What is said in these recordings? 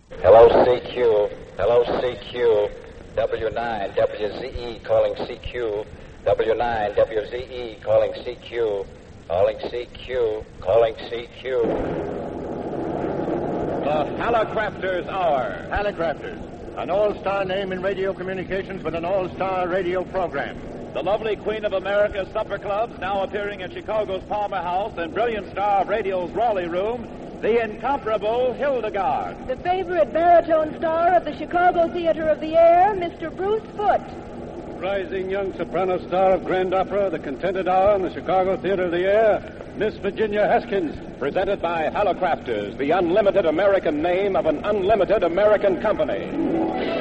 Hello, CQ. Hello, CQ. W9 WZE calling CQ. W9 WZE calling CQ. Calling CQ. Calling CQ. The Hallicrafters Hour. Hallicrafters, an all-star name in radio communications with an all-star radio program. The lovely queen of America's supper clubs, now appearing at Chicago's Palmer House and brilliant star of radio's Raleigh Room, the incomparable Hildegard. The favorite baritone star of the Chicago Theater of the Air, Mr. Bruce Foote. Rising young soprano star of Grand Opera, the Contented Hour, and the Chicago Theater of the Air, Miss Virginia Haskins. Presented by Hallicrafters, the unlimited American name of an unlimited American company.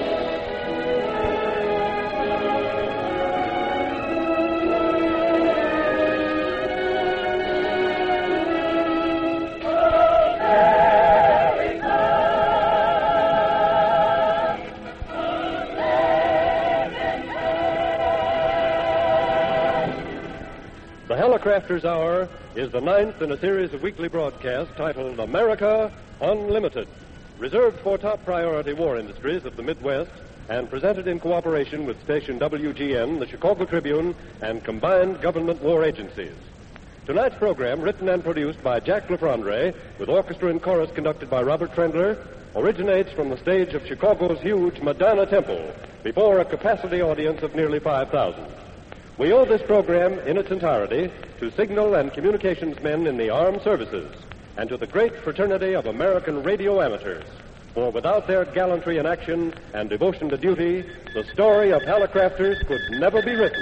The Hallicrafters Hour is the ninth in a series of weekly broadcasts titled America Unlimited, reserved for top priority war industries of the Midwest and presented in cooperation with station WGN, the Chicago Tribune, and combined government war agencies. Tonight's program, written and produced by Jack LaFrandre, with orchestra and chorus conducted by Robert Trendler, originates from the stage of Chicago's huge Madonna Temple before a capacity audience of nearly 5,000. We owe this program in its entirety to signal and communications men in the armed services and to the great fraternity of American radio amateurs. For without their gallantry in action and devotion to duty, the story of Hallicrafters could never be written.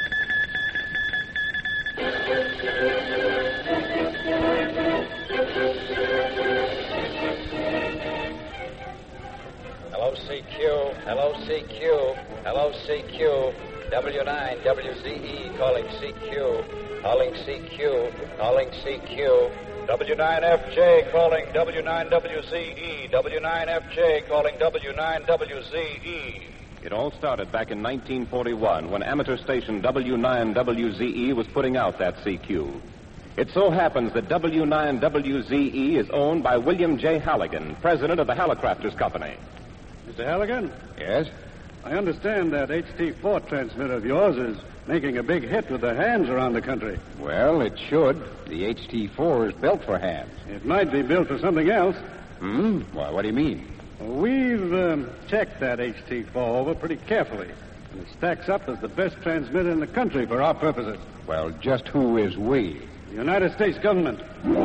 Hello, CQ. Hello, CQ. Hello, CQ. W9 WZE calling CQ. Calling CQ. Calling CQ. W9FJ calling W9WZE. W9FJ calling W9WZE. It all started back in 1941 when amateur station W9WZE was putting out that CQ. It so happens that W9WZE is owned by William J. Halligan, president of the Hallicrafters Company. Mr. Halligan? Yes? I understand that HT4 transmitter of yours is making a big hit with the hands around the country. Well, it should. The HT4 is built for hands. It might be built for something else. Why, what do you mean? We've checked that HT4 over pretty carefully, and it stacks up as the best transmitter in the country for our purposes. Well, just who is we? The United States government.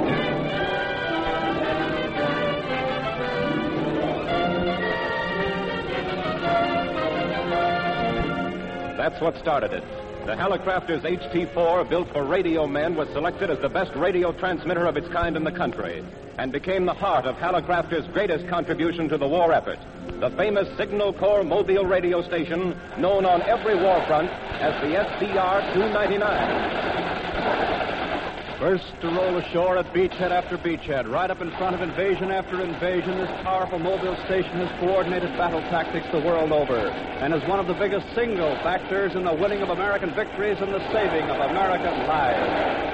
That's what started it. The Hallicrafters HT4, built for radio men, was selected as the best radio transmitter of its kind in the country and became the heart of Hallicrafters' greatest contribution to the war effort, the famous Signal Corps mobile radio station known on every war front as the SCR-299. First to roll ashore at beachhead after beachhead, right up in front of invasion after invasion, this powerful mobile station has coordinated battle tactics the world over and is one of the biggest single factors in the winning of American victories and the saving of American lives.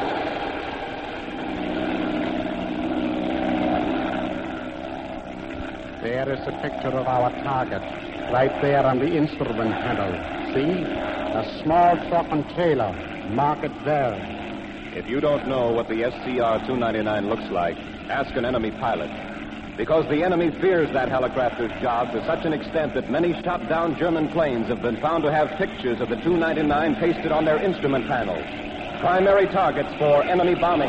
There is a picture of our target, right there on the instrument panel. See? A small truck and trailer. Mark it there. If you don't know what the SCR-299 looks like, ask an enemy pilot. Because the enemy fears that Hallicrafters job to such an extent that many shot-down German planes have been found to have pictures of the 299 pasted on their instrument panels. Primary targets for enemy bombing.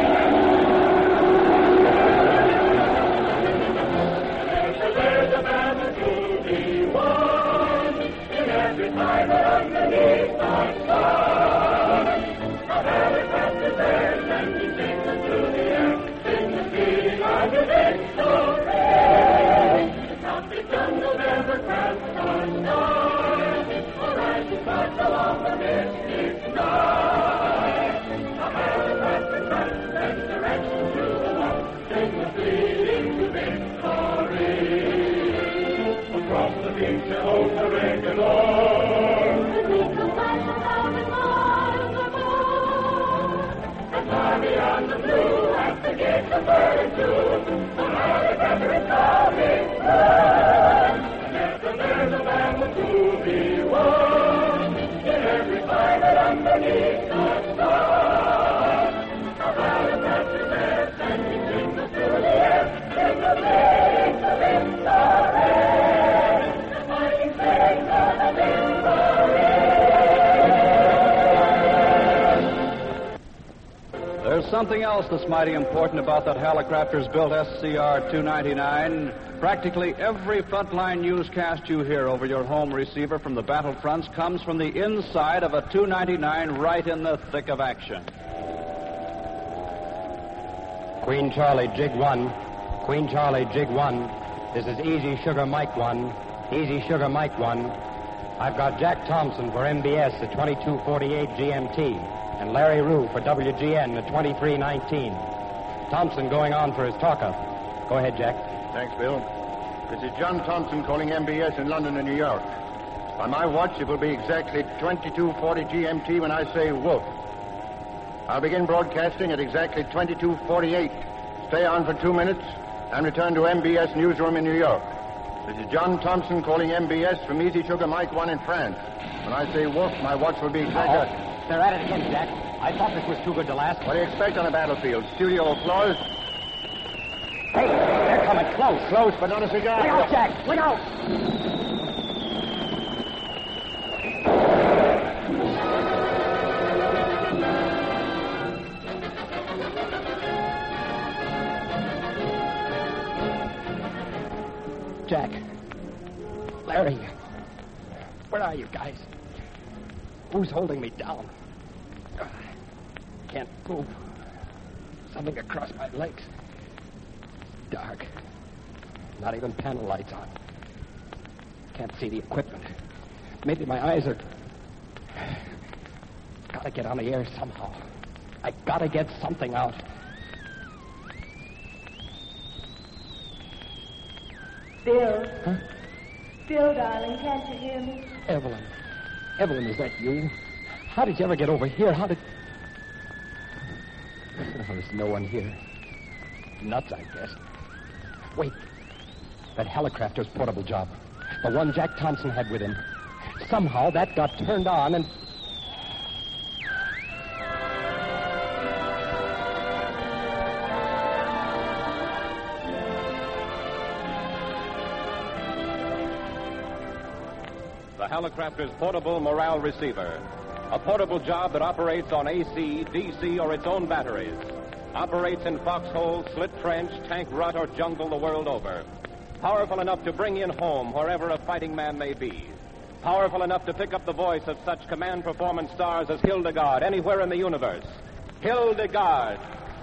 There's a battle to be won in every fiber underneath our sun. A Hallicrafters there sending signals through the air, in the sea of the victory. The tropic jungle never cracks our sky, or as we pass along the mystic night. A Hallicrafters right sends direction through the light, signals leading to victory. Across the beach, an old irregular, the beacon flashes out in miles above. And far beyond the blue at the begins to burn tune. The helicopter is coming through. And after there's a battle to be won, in every fight that underneath the sun, the helicopter is there, sending signals through the air, signals made to infrared. The fighting signals of infrared. There's something else that's mighty important about that Hallicrafters built SCR-299. Practically every frontline newscast you hear over your home receiver from the battlefronts comes from the inside of a 299 right in the thick of action. Queen Charlie, Jig 1. Queen Charlie, Jig 1. This is Easy Sugar Mike 1. Easy Sugar Mike 1. I've got Jack Thompson for MBS at 2248 GMT and Larry Rue for WGN at 2319. Thompson going on for his talk-up. Go ahead, Jack. Thanks, Bill. This is John Thompson calling MBS in London and New York. By my watch, it will be exactly 2240 GMT when I say woof. I'll begin broadcasting at exactly 2248. Stay on for 2 minutes and return to MBS newsroom in New York. This is John Thompson calling MBS from Easy Sugar Mike 1 in France. When I say woof, my watch will be exactly... They're at it again, Jack. I thought this was too good to last. What do you expect on a battlefield? Studio applause? Hey, they're coming close. Close, but not a cigar. Look out, Jack. Look out. Jack. Larry. Where are you guys? Who's holding me down? Can't move. Something across my legs. Dark. Not even panel lights on. Can't see the equipment. Maybe my eyes are... Gotta get on the air somehow. I gotta get something out. Bill. Huh? Bill, darling, can't you hear me? Evelyn. Evelyn, is that you? How did you ever get over here? How did... There's no one here. Nuts, I guess. Wait. That Hallicrafter's portable job. The one Jack Thompson had with him. Somehow that got turned on and... The Hallicrafter's portable morale receiver. A portable job that operates on AC, DC, or its own batteries. Operates in foxhole, slit trench, tank rut, or jungle the world over. Powerful enough to bring in home wherever a fighting man may be. Powerful enough to pick up the voice of such command performance stars as Hildegard anywhere in the universe. Hildegard.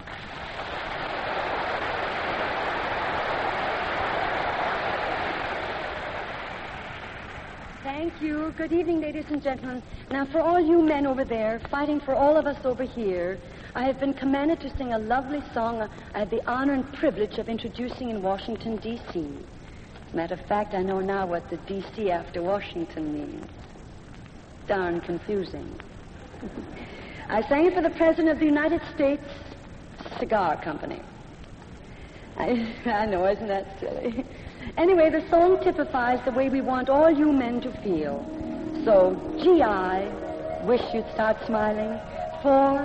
Thank you. Good evening, ladies and gentlemen. Now, for all you men over there, fighting for all of us over here, I have been commanded to sing a lovely song I had the honor and privilege of introducing in Washington, D.C. Matter of fact, I know now what the D.C. after Washington means. Darn confusing. I sang it for the President of the United States Cigar Company. I know, isn't that silly? Anyway, the song typifies the way we want all you men to feel. So, gee, I wish you'd start smiling, for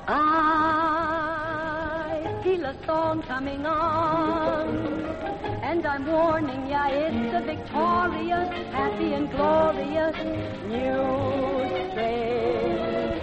I feel a song coming on. And I'm warning ya, it's a victorious, happy and glorious new spring.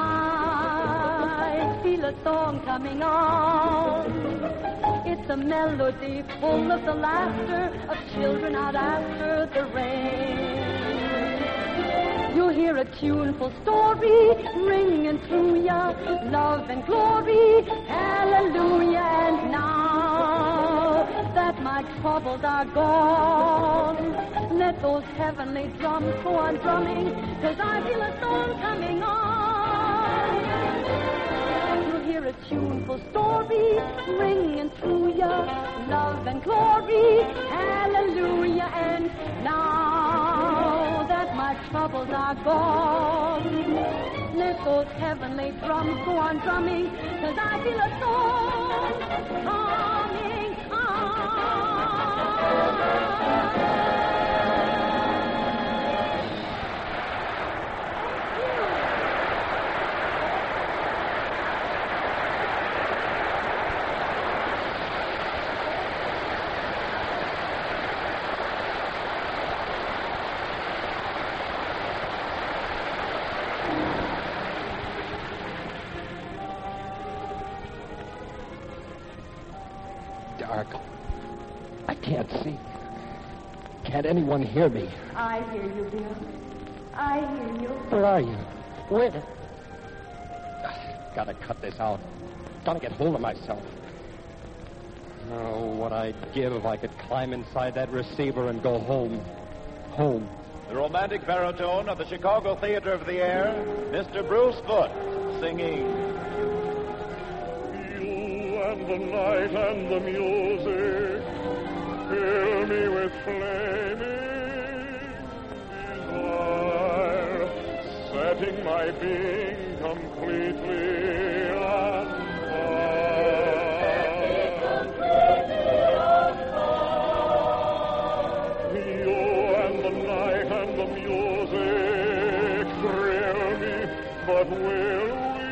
I feel a song coming on. It's a melody full of the laughter of children out after the rain. You'll hear a tuneful story ringing through ya, love and glory, hallelujah. And now that my troubles are gone, let those heavenly drums go on drumming, 'cause I feel a song coming on. You'll hear a tuneful story ringing through ya, love and glory, hallelujah. And now that my troubles are gone, let those heavenly drums go on drumming, 'cause I feel a song coming on. Dark. I can't see. Can't anyone hear me? I hear you, Bill. I hear you. Where are you? Where? Gotta cut this out. Gotta get hold of myself. Oh, what I'd give if I could climb inside that receiver and go home. Home. The romantic baritone of the Chicago Theater of the Air, Mr. Bruce Foote, singing. You and the night and the music fill me with flaming desire, setting my being completely on fire. You and the night and the music thrill me, but will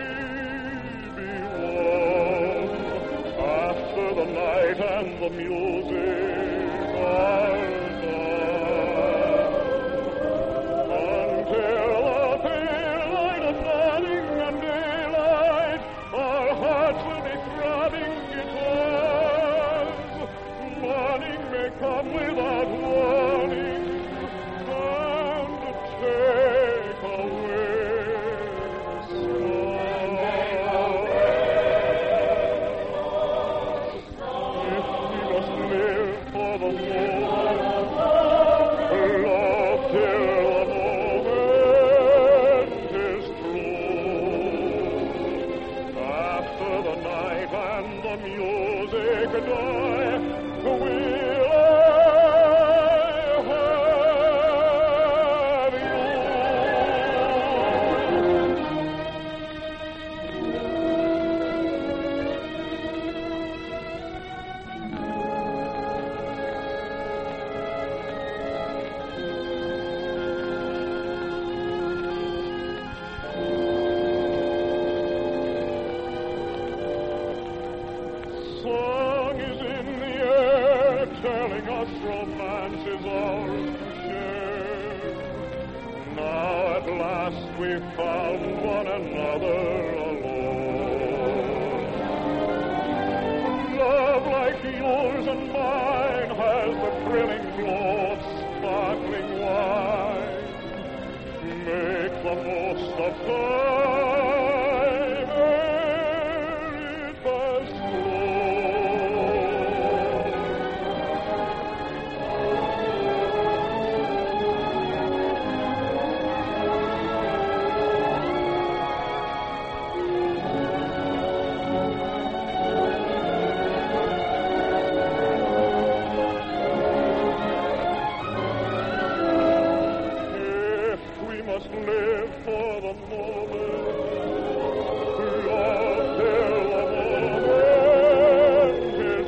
the night and the music are done, until the pale light of dawning and daylight, our hearts will be throbbing guitars. Morning may come without warning, and take away the song is in the air, telling us romance is ours to share. Now at last we've found one another alone. Love like yours and mine has the thrilling glow of sparkling wine. Make the most of time ere it has live for the moment, love till the moment is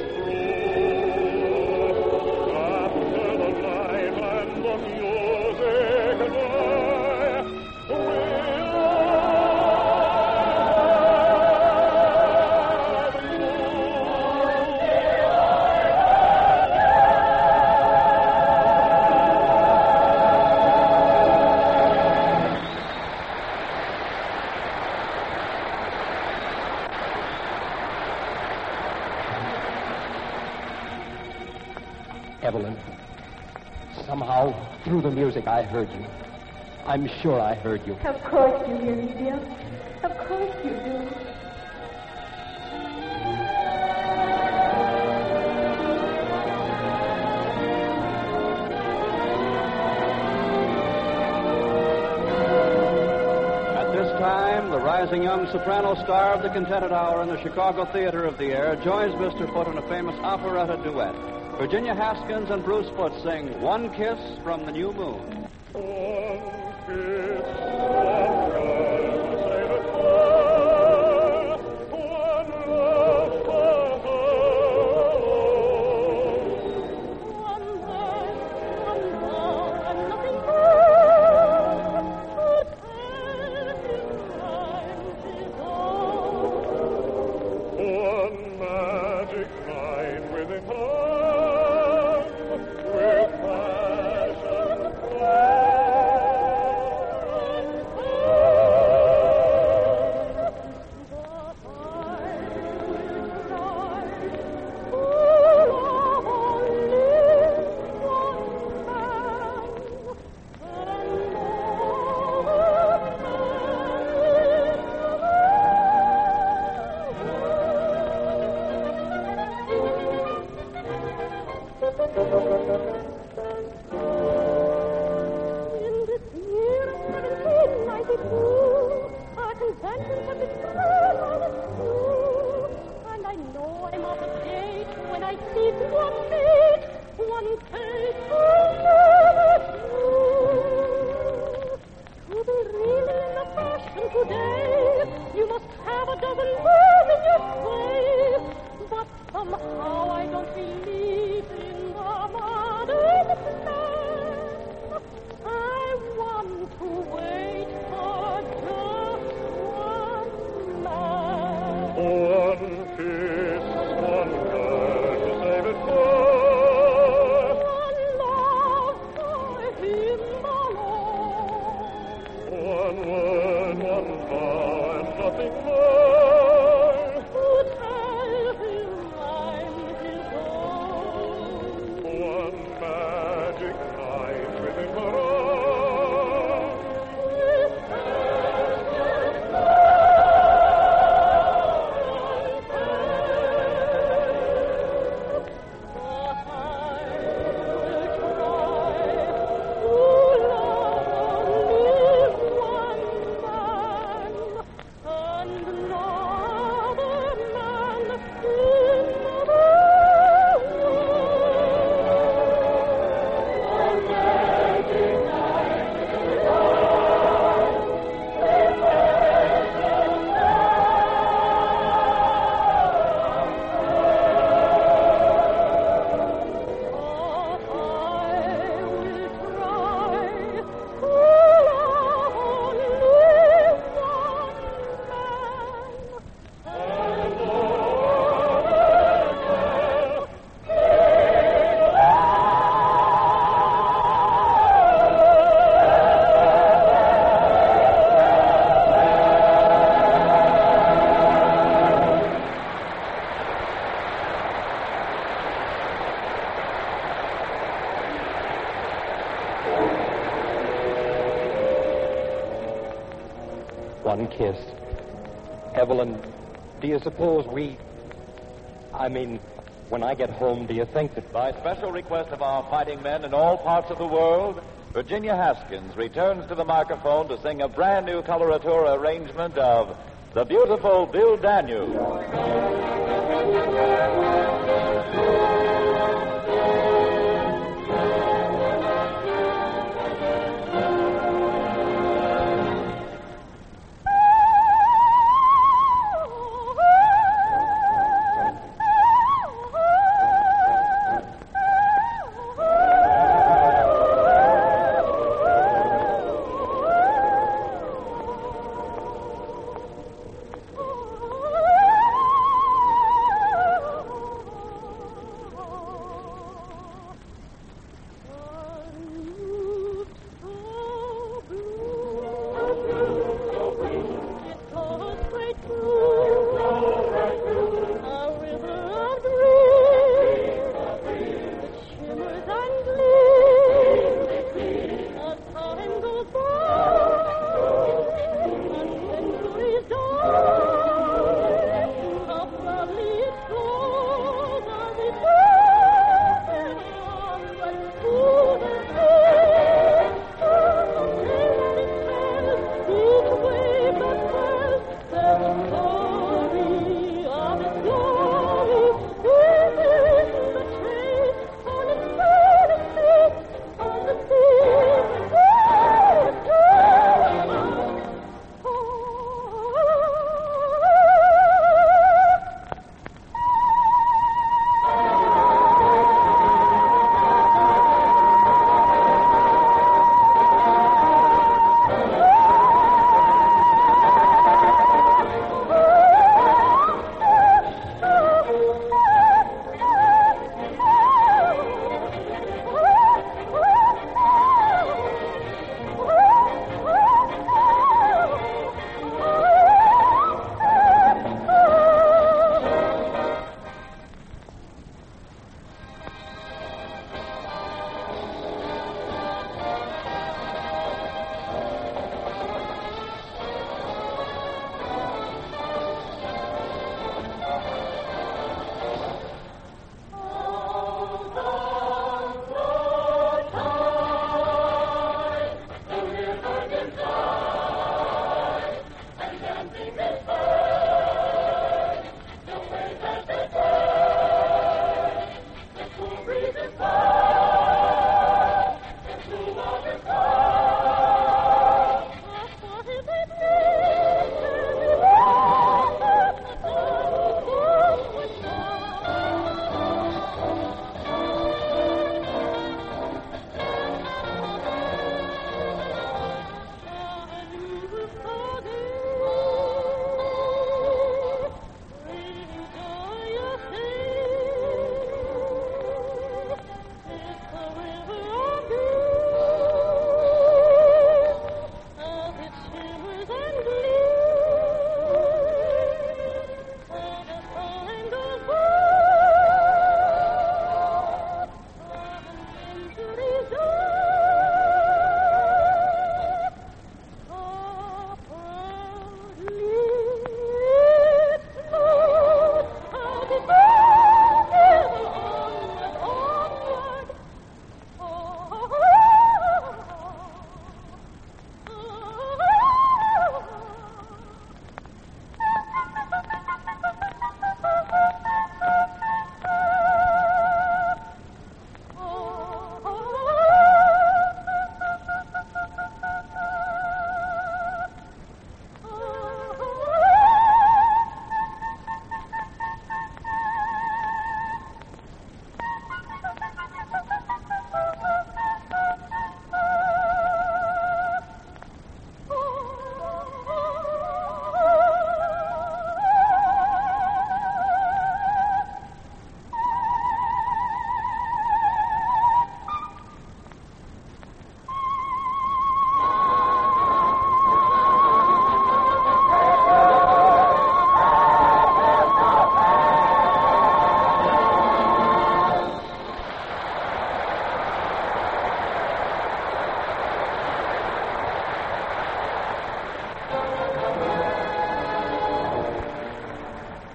through. After the night and the music die, Evelyn, somehow, through the music, I heard you. I'm sure I heard you. Of course you hear me, Bill. Of course you do. At this time, the rising young soprano star of the Contented Hour in the Chicago Theater of the Air joins Mr. Foote in a famous operetta duet. Virginia Haskins and Bruce Foote sing One Kiss from the New Moon. one love magic night within time, with passion One kiss. Evelyn, do you suppose when I get home, do you think that... By special request of our fighting men in all parts of the world, Virginia Haskins returns to the microphone to sing a brand new coloratura arrangement of The Beautiful Bill Daniels.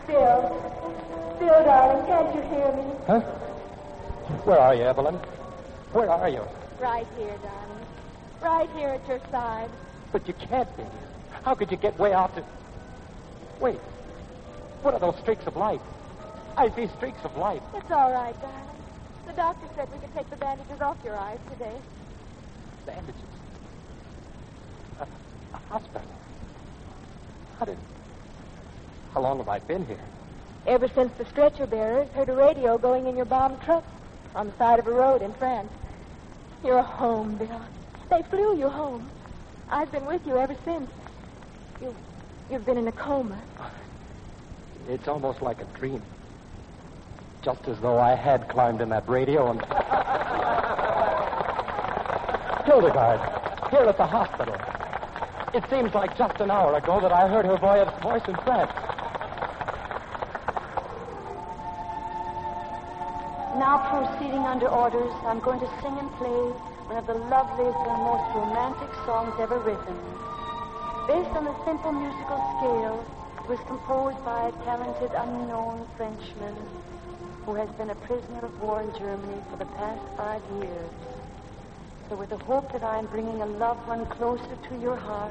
Bill, darling, can't you hear me? Huh? Where are you, Evelyn? Where are you? Right here, darling. Right here at your side. But you can't be. How could you get way out to... Wait. What are those streaks of light? I see streaks of light. It's all right, darling. The doctor said we could take the bandages off your eyes today. Bandages? A hospital? How long have I been here? Ever since the stretcher bearers heard a radio going in your bomb truck on the side of a road in France. You're home, Bill. They flew you home. I've been with you ever since. You've been in a coma. It's almost like a dream. Just as though I had climbed in that radio and... Hildegard, here at the hospital. It seems like just an hour ago that I heard her voice in France. Now proceeding under orders, I'm going to sing and play one of the loveliest and most romantic songs ever written. Based on a simple musical scale, it was composed by a talented unknown Frenchman who has been a prisoner of war in Germany for the past 5 years. So with the hope that I am bringing a loved one closer to your heart,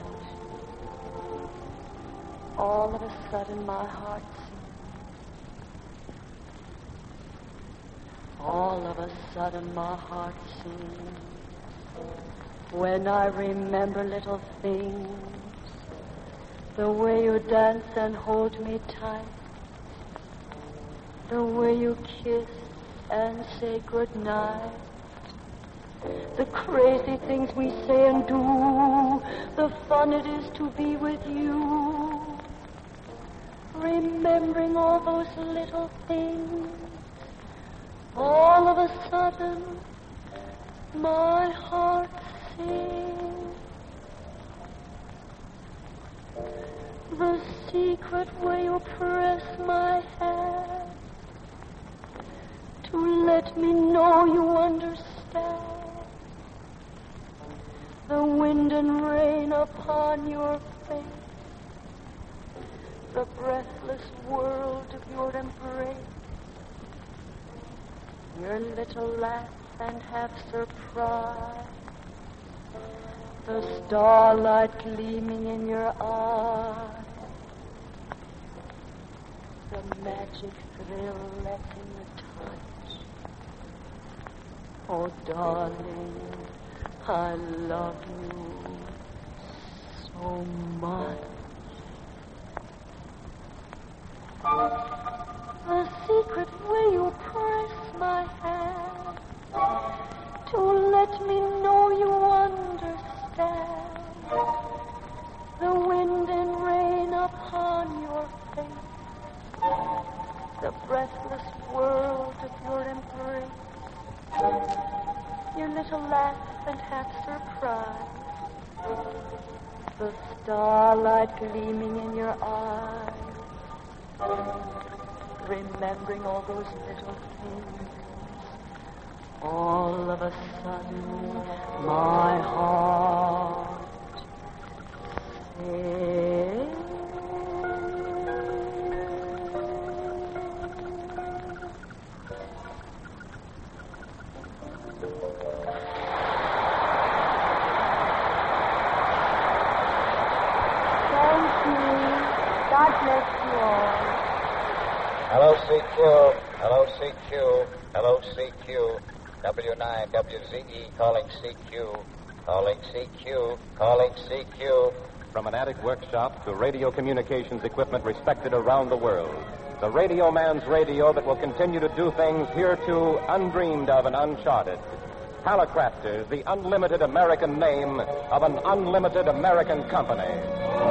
all of a sudden my heart sings. All of a sudden my heart sings. When I remember little things, the way you dance and hold me tight, the way you kiss and say goodnight, the crazy things we say and do, the fun it is to be with you. Remembering all those little things, all of a sudden, my heart sings. The secret way you press my hand to let me know you understand. The wind and rain upon your face, the breathless world of your embrace, your little laugh and half surprise, the starlight gleaming in your eyes, the magic thrill letting you touch. Oh, darling, I love you so much. The secret way you press my hand to let me know you understand. The wind and rain upon your face, the breathless world of your embrace, your little laugh and half surprise, the starlight gleaming in your eyes, remembering all those little things. All of a sudden, my heart sings. Hello, CQ. Hello, CQ. Hello, CQ. W9 WZE calling CQ. Calling CQ. Calling CQ. From an attic workshop to radio communications equipment respected around the world, the Radio Man's radio that will continue to do things hereto undreamed of and uncharted. Hallicrafters, the unlimited American name of an unlimited American company.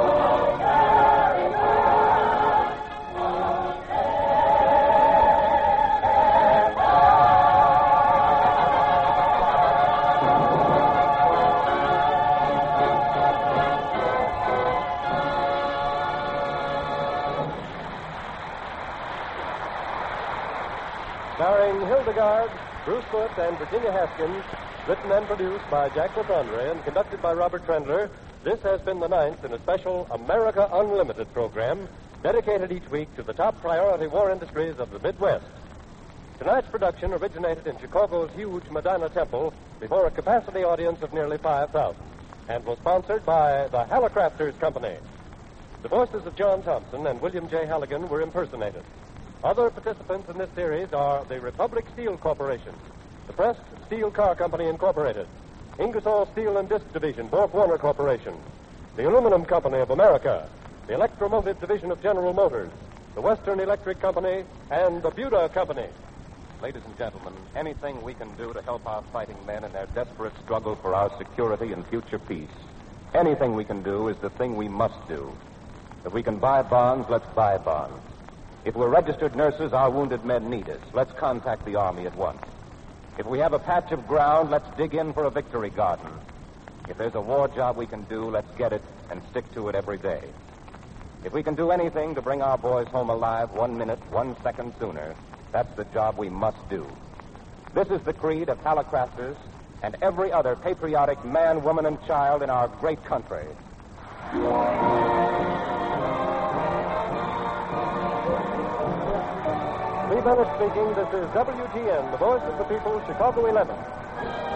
Starring Hildegard, Bruce Foote, and Virginia Haskins, written and produced by Jack LaFondre and conducted by Robert Trendler, this has been the 9th in a special America Unlimited program dedicated each week to the top priority war industries of the Midwest. Tonight's production originated in Chicago's huge Madonna Temple before a capacity audience of nearly 5,000 and was sponsored by the Hallicrafters Company. The voices of John Thompson and William J. Halligan were impersonated. Other participants in this series are the Republic Steel Corporation, the Pressed Steel Car Company Incorporated, Ingersoll Steel and Disc Division, Borg Warner Corporation, the Aluminum Company of America, the Electromotive Division of General Motors, the Western Electric Company, and the Buda Company. Ladies and gentlemen, anything we can do to help our fighting men in their desperate struggle for our security and future peace, anything we can do is the thing we must do. If we can buy bonds, let's buy bonds. If we're registered nurses, our wounded men need us. Let's contact the Army at once. If we have a patch of ground, let's dig in for a victory garden. If there's a war job we can do, let's get it and stick to it every day. If we can do anything to bring our boys home alive 1 minute, 1 second sooner, that's the job we must do. This is the creed of Hallicrafters and every other patriotic man, woman, and child in our great country. Lee Bennett speaking. This is WGN, the voice of the people, Chicago 11.